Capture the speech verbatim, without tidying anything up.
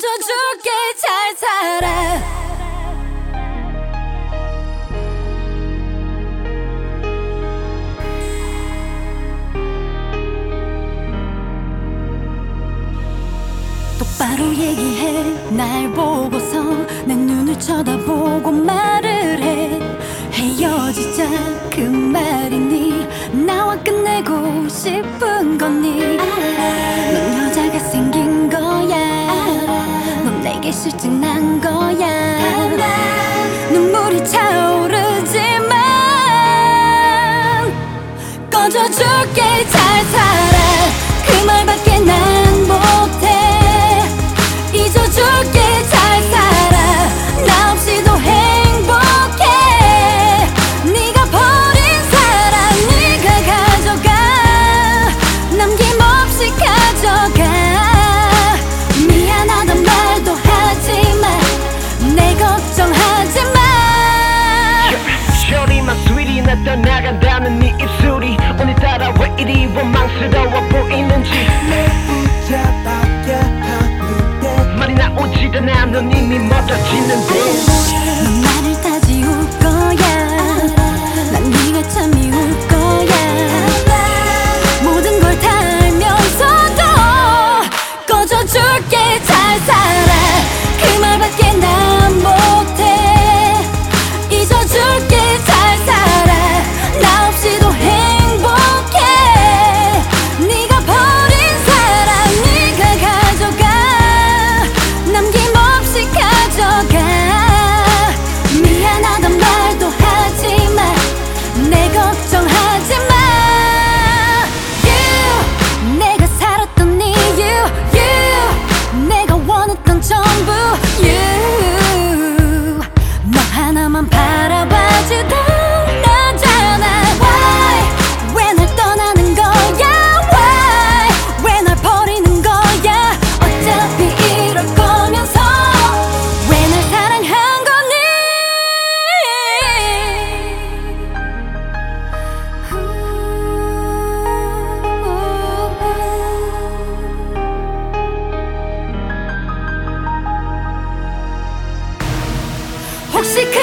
꺼져줄게 잘 살아. 똑바로 얘기해. 날 보고서 내 눈을 쳐다보고 말을 해. 헤어지자 그 말이니 나와 끝내고 싶은 거니. 넌 여자가 생긴 거야. 넌 내게 실증 난 거야. 눈물이 차오르지만 꺼져줄게 잘 살아. 그 말밖에 난 못해. 잊어줄게 잘 살아. 나 없이도 행복해. 네가 버린 사랑 네가 가져가. 남김없이 가져가. 미안하단 말도 하지마. 내 걱정하지마. 쇼리만 스윗이 나 떠나간다는 네 입술이 오늘따라 왜 이리 원망스러워 보이는지. 내 붙잡아야 하는데 말이 나오지도 않아. 넌 이미 멀어지는데. 넌 나를 다 지울 거야. 난 네가 참 미울 거야. 모든 걸 다 알면서도 꺼져줄게 잘 살아. 그 말밖에 난 못해. 잊어줄게 잘 살아. 나 없이도 행복해. 네가 버린 사랑 네가 가져가. 남김없이 가져가. 미안하단 말도 하지마. 내 걱정하지마. You 내가 살았던 이유. You 내가 원했던 전부. You 너 하나만 바라봐주던 나잖아. Why 왜 날 떠나는 거야. Why 왜 날 버리는 거야. 어차피 이럴 거면서 왜 날 사랑한 거니. 혹시 그